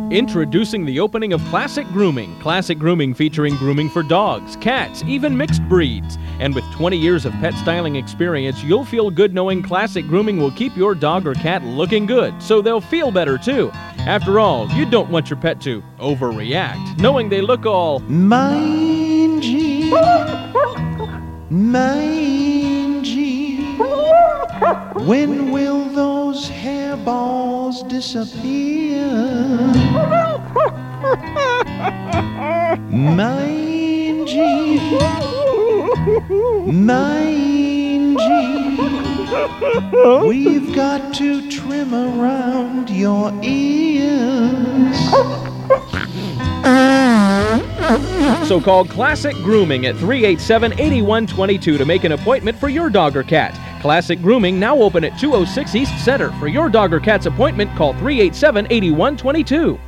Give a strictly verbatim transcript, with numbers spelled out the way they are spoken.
Introducing the opening of Classic Grooming. Classic Grooming featuring grooming for dogs, cats, even mixed breeds. And with twenty years of pet styling experience, you'll feel good knowing Classic Grooming will keep your dog or cat looking good, so they'll feel better too. After all, you don't want your pet to overreact, knowing they look all mangy, mangy. When will those hairballs disappear? Mangy, mangy. We've got to trim around your ears. So call Classic Grooming at three eight seven, eight one two two to make an appointment for your dog or cat. Classic Grooming now open at two oh six East Center. For your dog or cat's appointment, call three eight seven, eight one two two.